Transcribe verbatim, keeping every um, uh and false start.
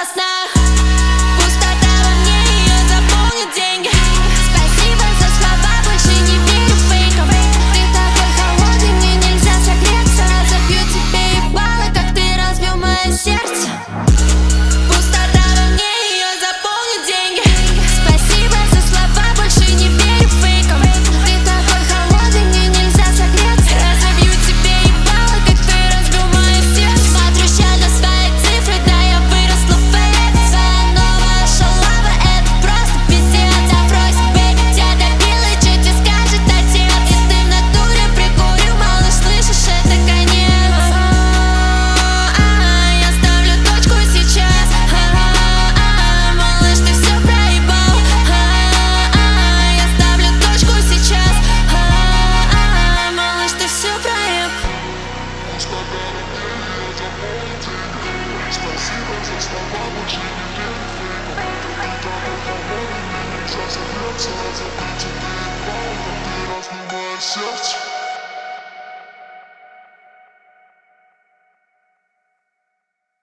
снах. Пустота во мне, ее заполнят деньги. Спасибо за слова, больше не верю фейкам. Ты такой холодный, мне нельзя согреться. Разобью тебе ебало, как ты разбил мое сердце. Пустота во мне, ее заполнят деньги. Спасибо за слова, больше не верю фейкам. Ты такой холодный, мне нельзя согреться. Разобью тебе ебало, как ты разбил мое сердце. Смотрю ща на свои цифры, да я выросла в фейк. Своя новая шалава, это просто пиздец. Запрос, бэйби, тебя добил, и чё тебе скажет отец? И ты в натуре прикурил, малыш, слышишь, это конец. Я ставлю точку сейчас. Малыш, ты всё проебал. Я ставлю точку сейчас. Малыш, ты всё проебал. Спасибо за слова, больше не верю фейкам. Ты такой холодный, мне нельзя согреться. Разобью тебе ебало, как ты разбил мое сердце.